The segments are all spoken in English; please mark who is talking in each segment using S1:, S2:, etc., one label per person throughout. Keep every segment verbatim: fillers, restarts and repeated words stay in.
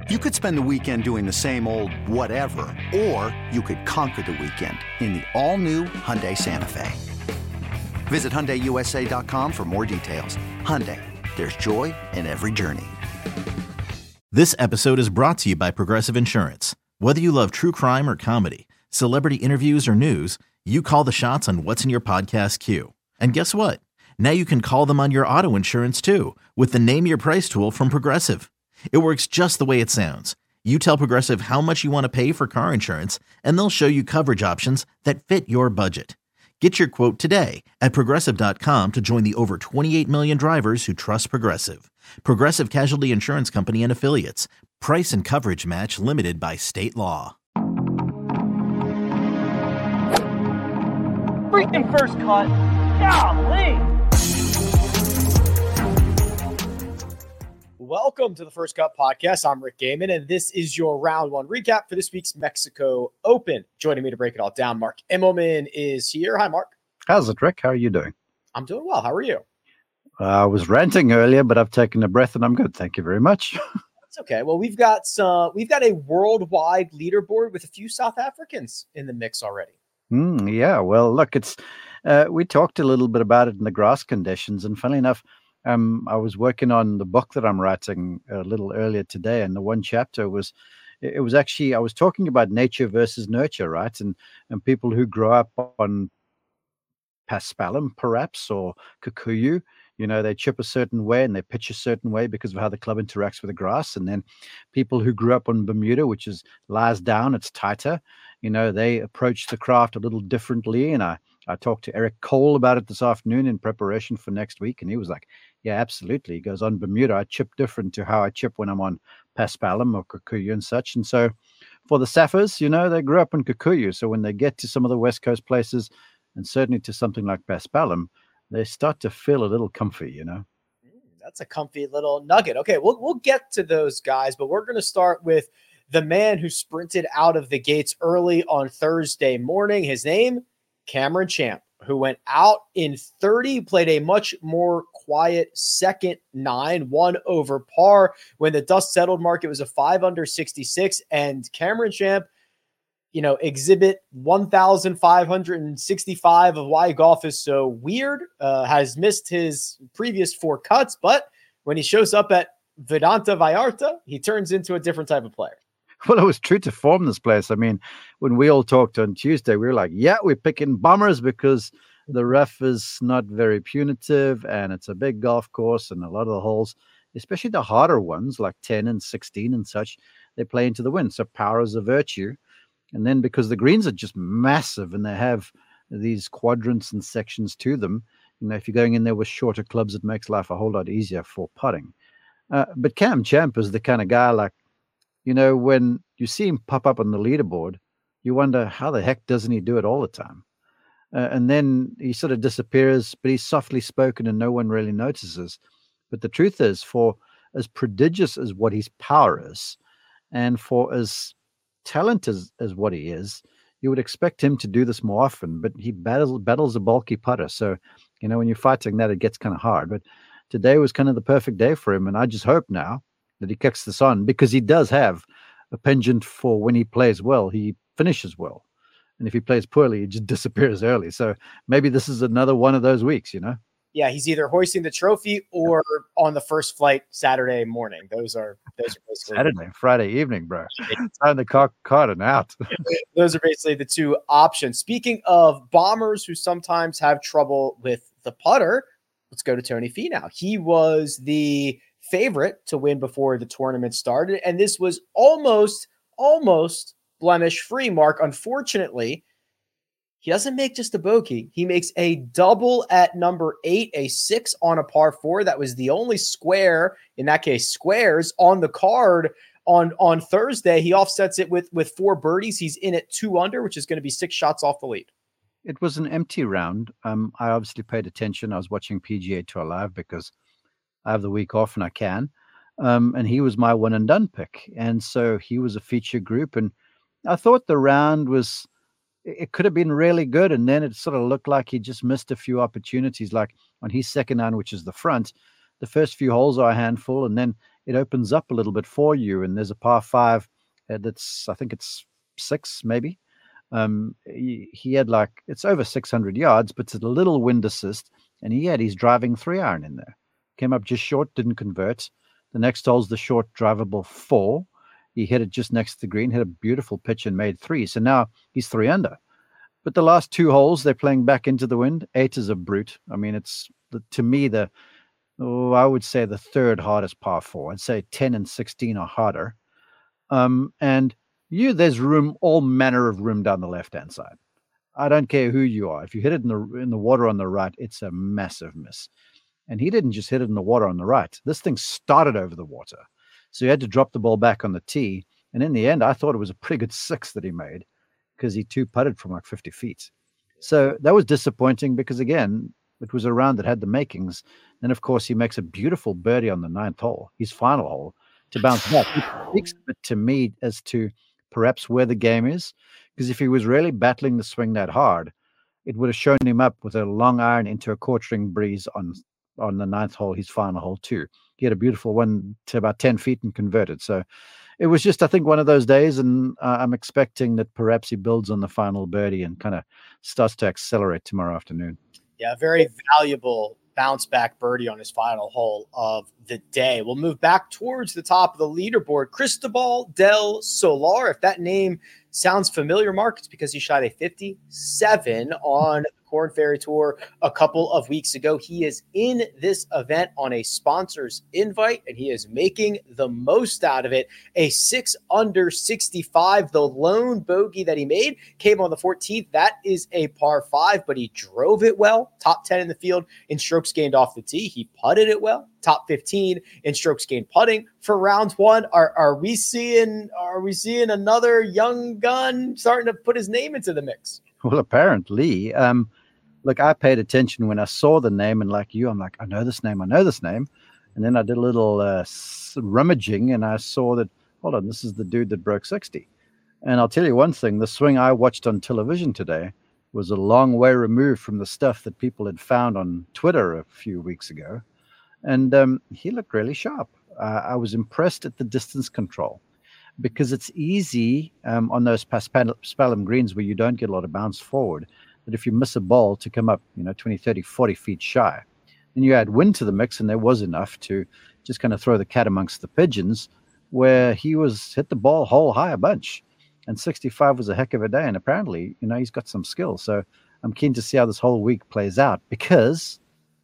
S1: You could spend the weekend doing the same old whatever, or you could conquer the weekend in the all-new Hyundai Santa Fe. Visit Hyundai U S A dot com for more details. Hyundai, there's joy in every journey.
S2: This episode is brought to you by Progressive Insurance. Whether you love true crime or comedy, celebrity interviews or news, you call the shots on what's in your podcast queue. And guess what? Now you can call them on your auto insurance too with the Name Your Price tool from Progressive. It works just the way it sounds. You tell Progressive how much you want to pay for car insurance, and they'll show you coverage options that fit your budget. Get your quote today at Progressive dot com to join the over twenty-eight million drivers who trust Progressive. Progressive Casualty Insurance Company and Affiliates. Price and coverage match limited by state law.
S3: Freaking first cut. Golly. Welcome to the First Cut Podcast. I'm Rick Gehman, and this is your round one recap for this week's Mexico Open. Joining me to break it all down, Mark Immelman is here. Hi, Mark.
S4: How's it, Rick? How are you doing?
S3: I'm doing well. How are you?
S4: Uh, I was ranting earlier, but I've taken a breath and I'm good. Thank you very much.
S3: That's okay. Well, we've got some, we've got a worldwide leaderboard with a few South Africans in the mix already.
S4: Mm, yeah, well, look, it's uh, we talked a little bit about it in the grass conditions, and funnily enough, Um, I was working on the book that I'm writing a little earlier today, and the one chapter was, it was actually, I was talking about nature versus nurture, right? And and people who grow up on paspalum, perhaps, or kikuyu, you know, they chip a certain way and they pitch a certain way because of how the club interacts with the grass. And then people who grew up on Bermuda, which is lies down, it's tighter, you know, they approach the craft a little differently. And I, I talked to Eric Cole about it this afternoon in preparation for next week. And he was like, yeah, absolutely. He goes, on Bermuda, I chip different to how I chip when I'm on paspalum or kikuyu and such. And so for the Saffers, you know, they grew up in kikuyu. So when they get to some of the West Coast places, and certainly to something like paspalum, they start to feel a little comfy, you know.
S3: That's a comfy little nugget. Okay, we'll we'll get to those guys, but we're going to start with the man who sprinted out of the gates early on Thursday morning. His name, Cameron Champ, who went out in thirty, played a much more quiet second nine, one over par. When the dust settled, Mark, it was a five under sixty-six, and Cameron Champ, you know, exhibit one thousand five hundred sixty-five of why golf is so weird, uh, has missed his previous four cuts, but when he shows up at Vedanta Vallarta, he turns into a different type of player.
S4: Well, it was true to form this place. I mean, when we all talked on Tuesday, we were like, yeah, we're picking bombers because the rough is not very punitive and it's a big golf course, and a lot of the holes, especially the harder ones like ten and sixteen and such, they play into the wind. So power is a virtue. And then because the greens are just massive and they have these quadrants and sections to them, you know, if you're going in there with shorter clubs, it makes life a whole lot easier for putting. Uh, but Cam Champ is the kind of guy, like, you know, when you see him pop up on the leaderboard, you wonder how the heck doesn't he do it all the time? Uh, and then he sort of disappears, but he's softly spoken and no one really notices. But the truth is, for as prodigious as what his power is, and for as talent as, as what he is, you would expect him to do this more often, but he battles battles a bulky putter. So, you know, when you're fighting that, it gets kind of hard. But today was kind of the perfect day for him. And I just hope now that he kicks this on, because he does have a penchant for when he plays well, he finishes well. And if he plays poorly, he just disappears early. So maybe this is another one of those weeks, you know?
S3: Yeah, he's either hoisting the trophy or on the first flight Saturday morning. Those are those are basically
S4: Saturday, Friday evening, bro. Time the car card out.
S3: Those are basically the two options. Speaking of bombers who sometimes have trouble with the putter, let's go to Tony Finau. He was the favorite to win before the tournament started, and this was almost, almost blemish-free, Mark. Unfortunately, he doesn't make just a bogey. He makes a double at number eight, a six on a par four. That was the only square, in that case, squares on the card on, on Thursday. He offsets it with, with four birdies. He's in at two under, which is going to be six shots off the lead.
S4: It was an empty round. Um, I obviously paid attention. I was watching P G A Tour Live because I have the week off and I can. Um, and he was my one and done pick. And so he was a feature group. And I thought the round was, it could have been really good. And then it sort of looked like he just missed a few opportunities, like on his second nine, which is the front. The first few holes are a handful. And then it opens up a little bit for you. And there's a par five uh, that's, I think it's six maybe. Um, he, he had like, it's over six hundred yards, but it's a little wind assist. And he had his driving three iron in there. Came up just short, didn't convert. The next hole's the short drivable four. He hit it just next to the green, hit a beautiful pitch and made three. So now he's three under. But the last two holes, they're playing back into the wind. Eight is a brute. I mean, it's the, to me, the, oh, I would say the third hardest par four. I'd say ten and sixteen are harder. Um, and you, there's room, all manner of room down the left-hand side. I don't care who you are. If you hit it in the in the water on the right, it's a massive miss. And he didn't just hit it in the water on the right. This thing started over the water. So he had to drop the ball back on the tee. And in the end, I thought it was a pretty good six that he made because he two putted from like fifty feet. So that was disappointing because, again, it was a round that had the makings. And, of course, he makes a beautiful birdie on the ninth hole, his final hole, to bounce back. It speaks a bit to me as to perhaps where the game is. Because if he was really battling the swing that hard, it would have shown him up with a long iron into a quartering breeze on on the ninth hole, his final hole too. He had a beautiful one to about ten feet and converted. So it was just, I think, one of those days, and uh, I'm expecting that perhaps he builds on the final birdie and kind of starts to accelerate tomorrow afternoon.
S3: Yeah, very valuable bounce back birdie on his final hole of the day. We'll move back towards the top of the leaderboard. Cristobal del Solar. If that name sounds familiar, Mark, it's because he shot a fifty-seven on the Korn Ferry Tour a couple of weeks ago. He is in this event on a sponsor's invite, and he is making the most out of it. A six under sixty-five. The lone bogey that he made came on the fourteenth. That is a par five, but he drove it well. Top ten in the field in strokes gained off the tee. He putted it well. Top fifteen in strokes gained putting for round one. Are are we seeing are we seeing another young gun starting to put his name into the mix?
S4: Well, apparently. Um, look, I paid attention when I saw the name, and like you, I'm like, I know this name, I know this name. And then I did a little uh, rummaging, and I saw that, hold on, this is the dude that broke sixty. And I'll tell you one thing, the swing I watched on television today was a long way removed from the stuff that people had found on Twitter a few weeks ago. And um, he looked really sharp. Uh, I was impressed at the distance control because it's easy um, on those paspalum greens where you don't get a lot of bounce forward, that if you miss a ball to come up, you know, twenty, thirty, forty feet shy. And you add wind to the mix, and there was enough to just kind of throw the cat amongst the pigeons, where he was hit the ball hole high a bunch. And sixty-five was a heck of a day. And apparently, you know, he's got some skill. So I'm keen to see how this whole week plays out, because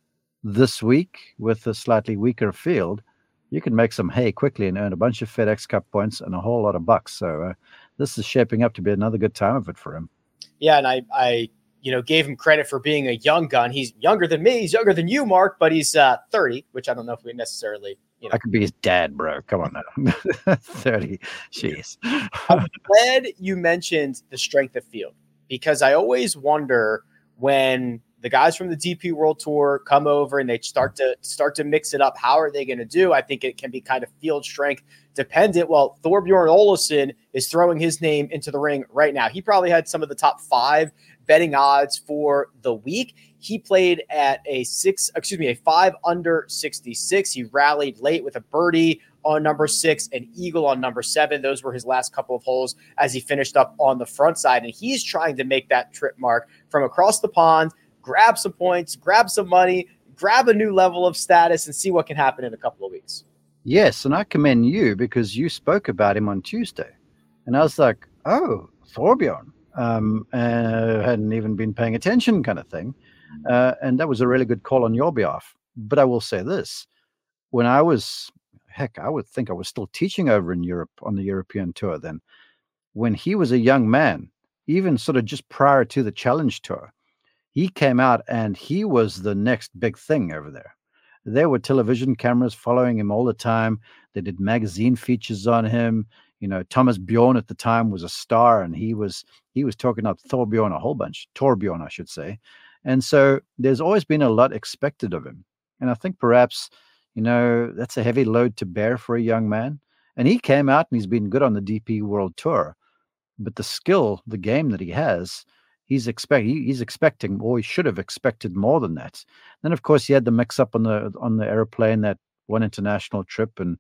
S4: this week, with a slightly weaker field, you can make some hay quickly and earn a bunch of FedEx Cup points and a whole lot of bucks. So uh, this is shaping up to be another good time of it for him.
S3: Yeah, and I, I, you know, gave him credit for being a young gun. He's younger than me. He's younger than you, Mark, but he's uh, thirty, which I don't know if we necessarily, you know.
S4: I could be his dad, bro. Come on now. thirty. Jeez.
S3: I'm glad you mentioned the strength of field, because I always wonder when the guys from the D P World Tour come over and they start to start to mix it up, how are they going to do? I think it can be kind of field strength dependent. Well, Thorbjorn Olesen is throwing his name into the ring right now. He probably had some of the top five betting odds for the week. He played at a six, excuse me, a five under sixty-six. He rallied late with a birdie on number six, an eagle on number seven. Those were his last couple of holes as he finished up on the front side. And he's trying to make that trip, Mark, from across the pond, grab some points, grab some money, grab a new level of status, and see what can happen in a couple of weeks.
S4: Yes, and I commend you because you spoke about him on Tuesday. And I was like, oh, Thorbjorn. Um, uh, hadn't even been paying attention kind of thing. Uh, and that was a really good call on your behalf. But I will say this. When I was, heck, I would think I was still teaching over in Europe on the European tour then. When he was a young man, even sort of just prior to the Challenge Tour, he came out and he was the next big thing over there. There were television cameras following him all the time. They did magazine features on him. You know, Thomas Bjorn at the time was a star, and he was he was talking up Thorbjorn a whole bunch, Torbjorn, I should say. And so there's always been a lot expected of him. And I think perhaps, you know, that's a heavy load to bear for a young man. And he came out and he's been good on the D P World Tour. But the skill, the game that he has, He's expect he, he's expecting, or he should have expected more than that. Then, of course, he had the mix-up on the on the airplane, that one international trip, and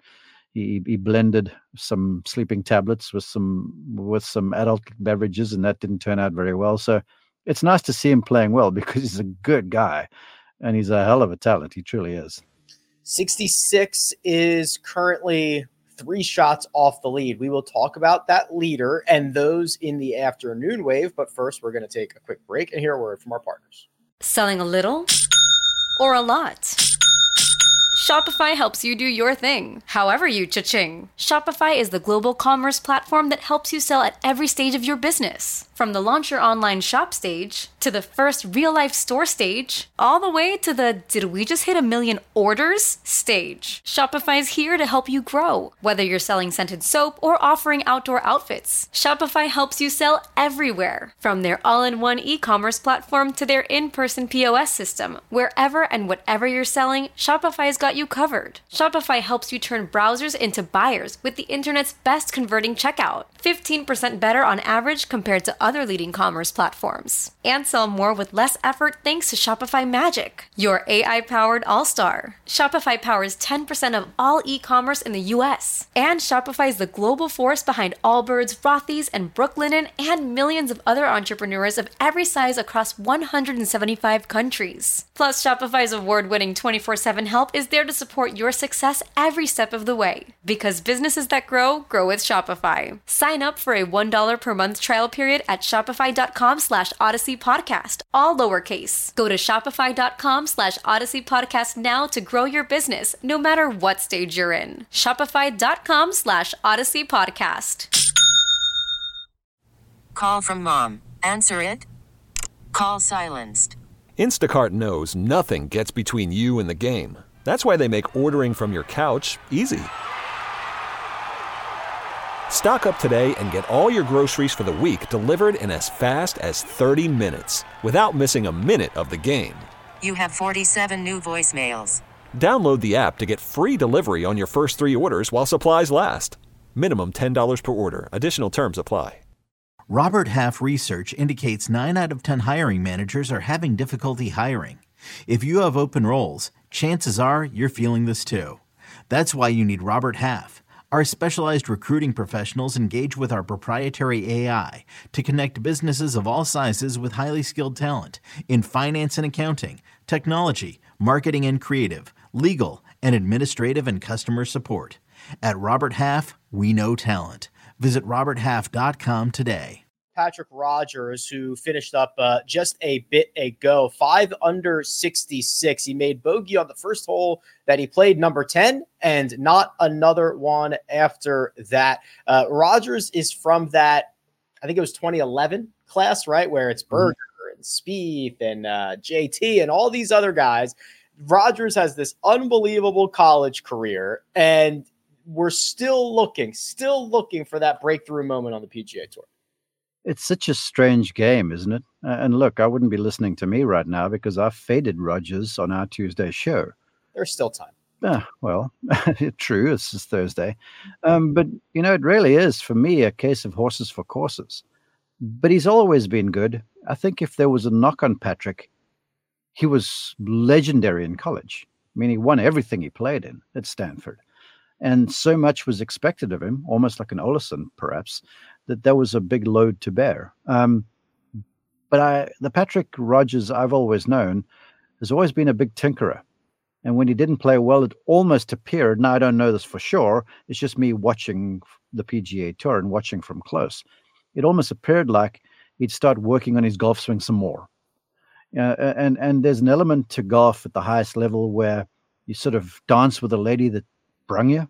S4: he, he blended some sleeping tablets with some with some adult beverages, and that didn't turn out very well. So it's nice to see him playing well because he's a good guy, and he's a hell of a talent. He truly is.
S3: sixty-six is currently three shots off the lead. We will talk about that leader and those in the afternoon wave, but first we're going to take a quick break and hear a word from our partners.
S5: Selling a little or a lot? Shopify helps you do your thing, however you cha-ching. Shopify is the global commerce platform that helps you sell at every stage of your business. From the launch your online shop stage, to the first real-life store stage, all the way to the did we just hit a million orders stage. Shopify is here to help you grow. Whether you're selling scented soap or offering outdoor outfits, Shopify helps you sell everywhere. From their all-in-one e-commerce platform to their in-person P O S system, wherever and whatever you're selling, Shopify's got you covered. Shopify helps you turn browsers into buyers with the internet's best converting checkout. fifteen percent better on average compared to other leading commerce platforms. And sell more with less effort thanks to Shopify Magic, your A I-powered all-star. Shopify powers ten percent of all e-commerce in the U S. And Shopify is the global force behind Allbirds, Rothy's, and Brooklinen, and millions of other entrepreneurs of every size across one hundred seventy-five countries. Plus, Shopify's award-winning twenty-four seven help is there to support your success every step of the way. Because businesses that grow, grow with Shopify. Sign up for a one dollar per month trial period at shopify.com slash Odyssey Podcast, all lowercase. Go to shopify.com slash Odyssey Podcast now to grow your business, no matter what stage you're in. Shopify.com slash Odyssey Podcast.
S6: Call from mom. Answer it. Call silenced.
S7: Instacart knows nothing gets between you and the game. That's why they make ordering from your couch easy. Stock up today and get all your groceries for the week delivered in as fast as thirty minutes without missing a minute of the game.
S6: You have forty-seven new voicemails.
S7: Download the app to get free delivery on your first three orders while supplies last. Minimum ten dollars per order. Additional terms apply.
S2: Robert Half research indicates nine out of ten hiring managers are having difficulty hiring. If you have open roles, chances are you're feeling this too. That's why you need Robert Half. Our specialized recruiting professionals engage with our proprietary A I to connect businesses of all sizes with highly skilled talent in finance and accounting, technology, marketing and creative, legal, and administrative and customer support. At Robert Half, we know talent. Visit robert half dot com today.
S3: Patrick Rodgers, who finished up uh, just a bit ago, five under sixty-six. He made bogey on the first hole that he played, number ten, and not another one after that. Uh, Rodgers is from that, I think it was twenty eleven class, right, where it's Berger mm-hmm. and Spieth and uh, J T and all these other guys. Rodgers has this unbelievable college career, and we're still looking, still looking for that breakthrough moment on the P G A Tour.
S4: It's such a strange game, isn't it? Uh, and look, I wouldn't be listening to me right now because I faded Rodgers on our Tuesday show.
S3: There's still time.
S4: Ah, well, true. It's just Thursday. Um, but, you know, it really is, for me, a case of horses for courses. But he's always been good. I think if there was a knock on Patrick, he was legendary in college. I mean, he won everything he played in at Stanford. And so much was expected of him, almost like an Olesen, perhaps, that that was a big load to bear. Um, but I, the Patrick Rodgers I've always known has always been a big tinkerer. And when he didn't play well, it almost appeared, now I don't know this for sure, it's just me watching the P G A Tour and watching from close. It almost appeared like he'd start working on his golf swing some more. Uh, and, and there's an element to golf at the highest level where you sort of dance with a lady that brung you.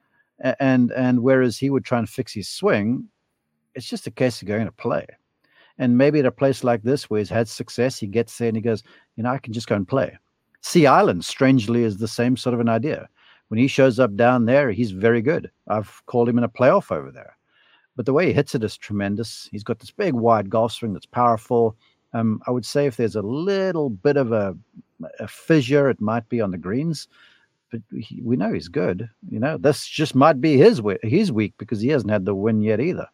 S4: And, and whereas he would try and fix his swing, it's just a case of going to play. And maybe at a place like this where he's had success, he gets there and he goes, you know, I can just go and play. Sea Island, strangely, is the same sort of an idea. When he shows up down there, he's very good. I've called him in a playoff over there. But the way he hits it is tremendous. He's got this big, wide golf swing that's powerful. Um, I would say if there's a little bit of a, a fissure, it might be on the greens. But he, we know he's good. You know, this just might be his, his week because he hasn't had the win yet either.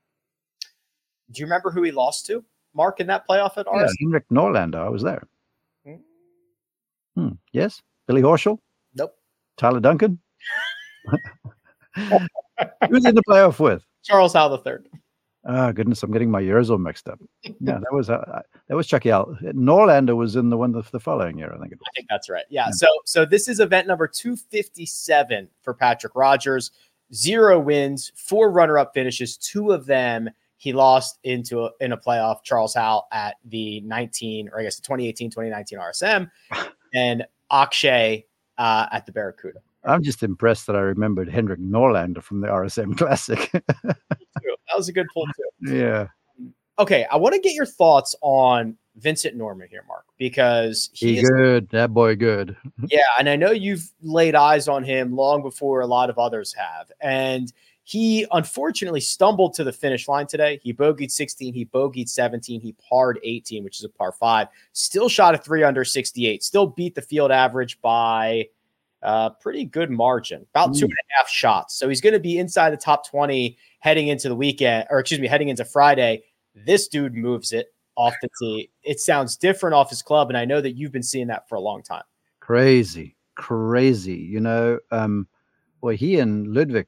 S3: Do you remember who he lost to, Mark, in that playoff at
S4: yeah,
S3: Arsenal?
S4: Henrik Norlander. I was there. Hmm. Hmm. Yes? Billy Horschel?
S3: Nope.
S4: Tyler Duncan? Who's in the playoff with?
S3: Charles Howell the third.
S4: Oh goodness, I'm getting my years all mixed up. Yeah, that was uh, that was Chucky Al. Norlander was in the one the, the following year, I think it was.
S3: I think that's right. Yeah. yeah. So so this is event number two fifty-seven for Patrick Rogers. Zero wins, four runner-up finishes. Two of them he lost into a, in a playoff. Charles Howell at the nineteen, or I guess the twenty eighteen twenty nineteen R S M, and Akshay uh, at the Barracuda.
S4: I'm just impressed that I remembered Henrik Norlander from the R S M Classic.
S3: That was a good pull too.
S4: Yeah.
S3: Okay, I want to get your thoughts on Vincent Norrman here, Mark, because
S4: he is good. That boy good.
S3: Yeah, and I know you've laid eyes on him long before a lot of others have. And he unfortunately stumbled to the finish line today. He bogeyed sixteen, he bogeyed seventeen, he parred eighteen, which is a par five. Still shot a three under sixty-eight. Still beat the field average by a pretty good margin, about mm. two and a half shots. So he's going to be inside the top twenty heading into the weekend, or excuse me, heading into Friday. This dude moves it off the tee. It sounds different off his club, and I know that you've been seeing that for a long time.
S4: Crazy, crazy. You know, um, well, he and Ludwig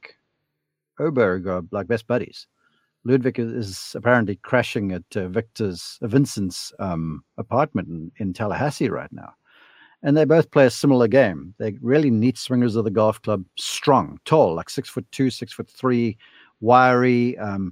S4: Oberg are like best buddies. Ludwig is apparently crashing at uh, Victor's, uh, Vincent's um, apartment in, in Tallahassee right now. And they both play a similar game. They're really neat swingers of the golf club, strong, tall, like six foot two, six foot three, wiry. Um,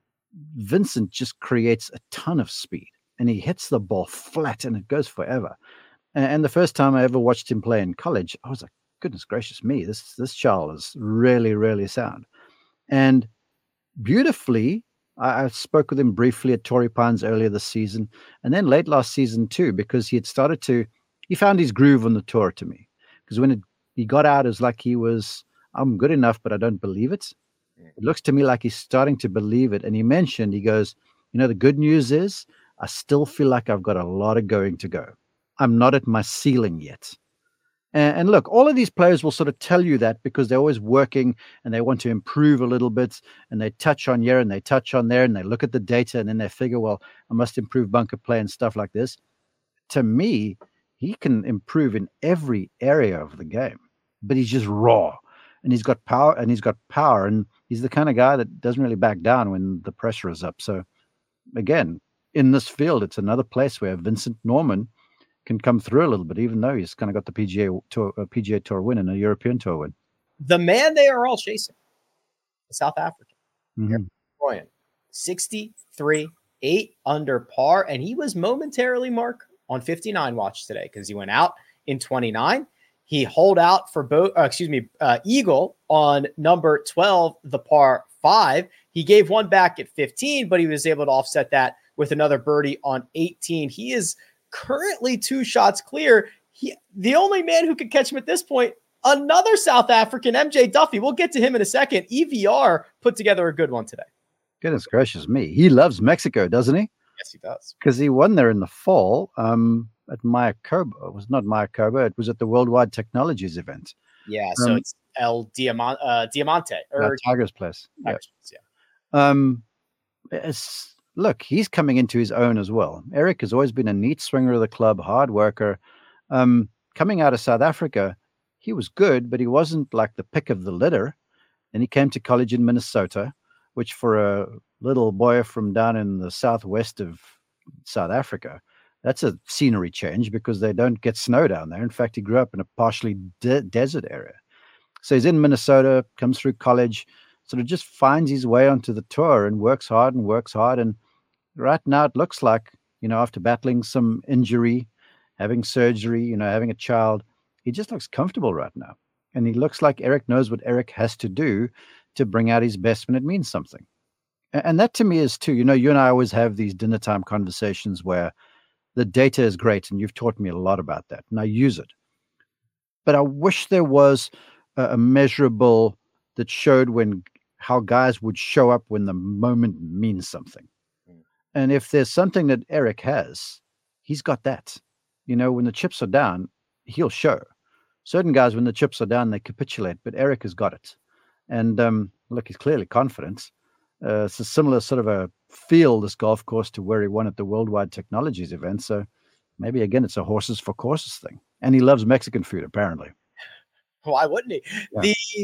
S4: Vincent just creates a ton of speed, and he hits the ball flat, and it goes forever. And, and the first time I ever watched him play in college, I was like, goodness gracious me, this this child is really, really sound. And beautifully, I, I spoke with him briefly at Torrey Pines earlier this season, and then late last season too, because he had started to, he found his groove on the tour to me. Because when it, he got out, it was like he was, I'm good enough, but I don't believe it. It looks to me like he's starting to believe it. And he mentioned, he goes, you know, the good news is I still feel like I've got a lot of going to go. I'm not at my ceiling yet. And, and look, all of these players will sort of tell you that because they're always working and they want to improve a little bit, and they touch on here and they touch on there and they look at the data and then they figure, well, I must improve bunker play and stuff like this. To me, he can improve in every area of the game, but he's just raw. And he's got power, and he's got power, and he's the kind of guy that doesn't really back down when the pressure is up. So, again, in this field, it's another place where Vincent Norrman can come through a little bit, even though he's kind of got the P G A Tour, a P G A Tour win and a European Tour win.
S3: The man they are all chasing, the South African,
S4: mm-hmm.
S3: Ryan, sixty-three, eight under par, and he was momentarily, Mark, on fifty-nine watch today because he went out in twenty-nine. He holed out for both, uh, excuse me, uh, Eagle on number twelve, the par five. He gave one back at fifteen, but he was able to offset that with another birdie on eighteen. He is currently two shots clear. He, the only man who could catch him at this point, another South African, M J Duffy. We'll get to him in a second. E V R put together a good one today.
S4: Goodness gracious me. He loves Mexico, doesn't he?
S3: Yes, he does.
S4: Because he won there in the fall. Um, at Mayakoba. It was not Mayakoba. It was at the Worldwide Technologies event.
S3: Yeah, so um, it's El Diamante, uh, Diamante. Or
S4: Tiger's Place.
S3: Tiger's
S4: yeah.
S3: Place, yeah.
S4: Um, it's, look, he's coming into his own as well. Eric has always been a neat swinger of the club, hard worker. Um, coming out of South Africa, he was good, but he wasn't like the pick of the litter. And he came to college in Minnesota, which for a little boy from down in the southwest of South Africa, that's a scenery change because they don't get snow down there. In fact, he grew up in a partially de- desert area. So he's in Minnesota, comes through college, sort of just finds his way onto the tour and works hard and works hard. And right now it looks like, you know, after battling some injury, having surgery, you know, having a child, he just looks comfortable right now. And he looks like Eric knows what Eric has to do to bring out his best when it means something. And, and that to me is too, you know, you and I always have these dinner time conversations where the data is great, and you've taught me a lot about that, and I use it. But I wish there was a, a measurable that showed when how guys would show up when the moment means something. Mm. And if there's something that Eric has, he's got that. You know, when the chips are down, he'll show. Certain guys, when the chips are down, they capitulate, but Eric has got it. And um, look, he's clearly confident. Uh, it's a similar sort of a feel, this golf course, to where he won at the Worldwide Technologies event. So maybe, again, it's a horses for courses thing. And he loves Mexican food, apparently.
S3: Why wouldn't he? Yeah. The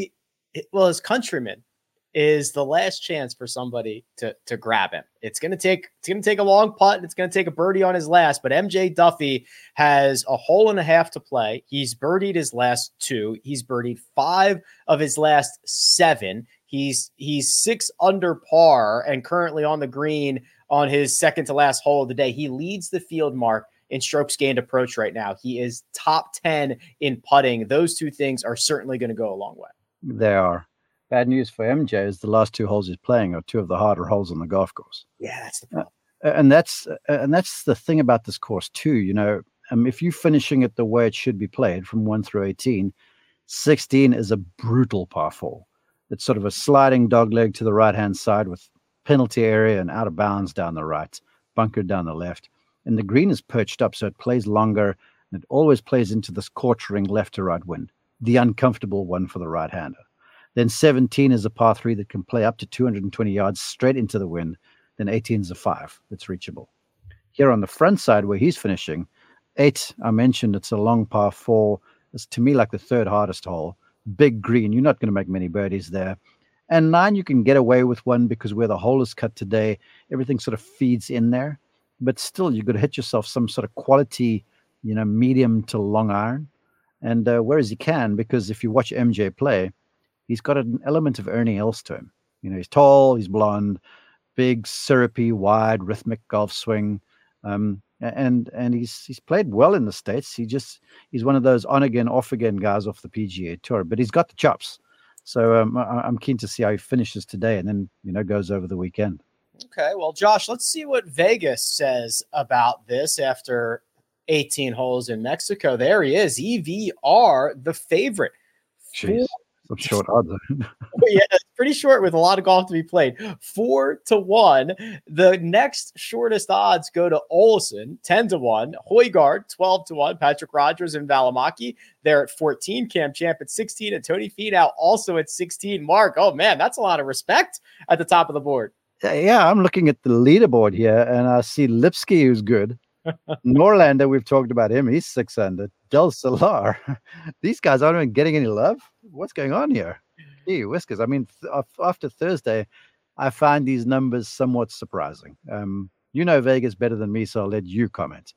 S3: it, well, his countryman is the last chance for somebody to to grab him. It's gonna take it's gonna take a long putt, and it's gonna take a birdie on his last. But M J Duffy has a hole and a half to play. He's birdied his last two. He's birdied five of his last seven. He's he's six under par and currently on the green on his second to last hole of the day. He leads the field, Mark, in strokes gained approach right now. He is top ten in putting. Those two things are certainly going to go a long way.
S4: They are. Bad news for M J is the last two holes he's playing are two of the harder holes on the golf course.
S3: Yeah, that's the problem.
S4: Uh, and that's uh, and that's the thing about this course too. You know, um, if you're finishing it the way it should be played from one through eighteen, sixteen is a brutal par four. It's sort of a sliding dogleg to the right-hand side with penalty area and out of bounds down the right, bunkered down the left. And the green is perched up, so it plays longer, and it always plays into this quartering left to right wind, the uncomfortable one for the right-hander. Then seventeen is a par three that can play up to two hundred twenty yards straight into the wind. Then eighteen is a five that's reachable. Here on the front side where he's finishing, eight, I mentioned it's a long par four. It's to me like the third hardest hole. Big green. You're not going to make many birdies there. And nine, you can get away with one because where the hole is cut today, everything sort of feeds in there. But still, you've got to hit yourself some sort of quality, you know, medium to long iron. And uh, whereas he can, because if you watch M J play, he's got an element of Ernie Els to him. You know, he's tall, he's blonde, big, syrupy, wide, rhythmic golf swing. Um, and and he's he's played well in the States. He just he's one of those on again, off again guys off the P G A Tour. But he's got the chops. So um, I, I'm keen to see how he finishes today, and then you know goes over the weekend.
S3: Okay, well, Josh, let's see what Vegas says about this after eighteen holes in Mexico. There he is, E V R, the favorite.
S4: Jeez, some short odds.
S3: Yeah, it's pretty short with a lot of golf to be played. Four to one. The next shortest odds go to Olsen, ten to one. Højgaard, twelve to one. Patrick Rogers and Valimaki, they're at fourteen. Cam Champ at sixteen. And Tony Finau also at sixteen. Mark, oh man, that's a lot of respect at the top of the board.
S4: Yeah, I'm looking at the leaderboard here, and I see Lipsky, who's good. Norlander, we've talked about him. He's six under. Del Solar. These guys aren't even getting any love. What's going on here? Gee, whiskers. I mean, th- after Thursday, I find these numbers somewhat surprising. Um, you know Vegas better than me, so I'll let you comment.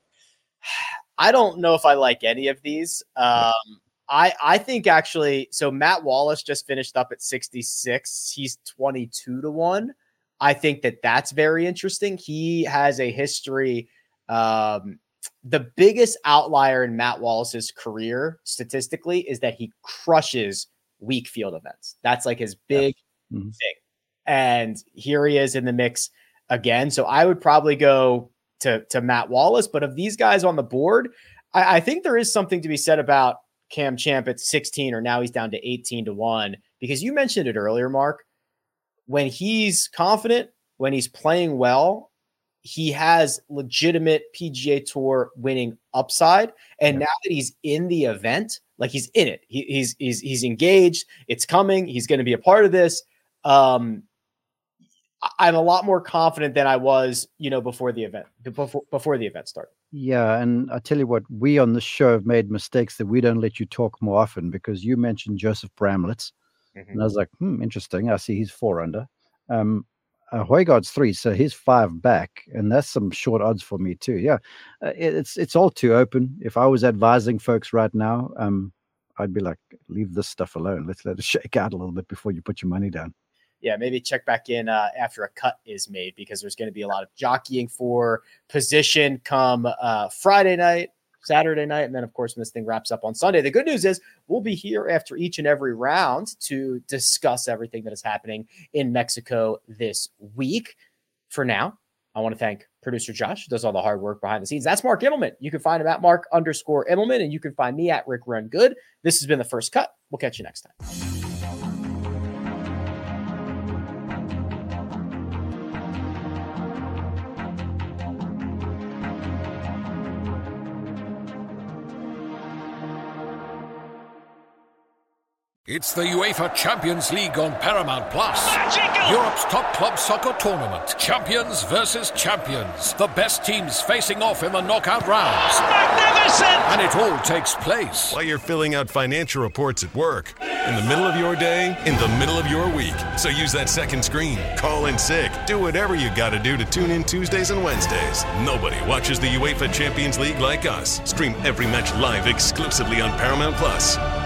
S3: I don't know if I like any of these. Um, I I think actually, so Matt Wallace just finished up at sixty-six. He's twenty-two to one. I think that that's very interesting. He has a history. Um, the biggest outlier in Matt Wallace's career statistically is that he crushes weak field events. That's like his big
S4: yeah. mm-hmm.
S3: thing. And here he is in the mix again. So I would probably go to, to Matt Wallace, but of these guys on the board, I, I think there is something to be said about Cam Champ at sixteen, or now he's down to eighteen to one, because you mentioned it earlier, Mark. When he's confident, when he's playing well, he has legitimate P G A Tour winning upside. And yeah. now that he's in the event, like he's in it, he, he's, he's, he's engaged, it's coming, he's going to be a part of this. Um, I'm a lot more confident than I was, you know, before the event, before, before the event started.
S4: Yeah. And I tell you what, we on this show have made mistakes that we don't let you talk more often, because you mentioned Joseph Bramlett. Mm-hmm. And I was like, hmm, interesting. I see he's four under. Um, Uh, Højgaard's three, so he's five back, and that's some short odds for me too. Yeah, uh, it, it's it's all too open. If I was advising folks right now, um, I'd be like, leave this stuff alone. Let's let it shake out a little bit before you put your money down.
S3: Yeah, maybe check back in uh, after a cut is made, because there's going to be a lot of jockeying for position come uh, Friday night, Saturday night, and then, of course, when this thing wraps up on Sunday. The good news is we'll be here after each and every round to discuss everything that is happening in Mexico this week. For now, I want to thank producer Josh, who does all the hard work behind the scenes. That's Mark Immelman. You can find him at Mark underscore Immelman, and you can find me at Rick Run Good. This has been The First Cut. We'll catch you next time.
S8: It's the UEFA Champions League on Paramount Plus. Magical! Europe's top club soccer tournament. Champions versus champions. The best teams facing off in the knockout rounds. Magnificent! And it all takes place
S9: while you're filling out financial reports at work, in the middle of your day, in the middle of your week. So use that second screen. Call in sick. Do whatever you got to do to tune in Tuesdays and Wednesdays. Nobody watches the UEFA Champions League like us. Stream every match live exclusively on Paramount Plus.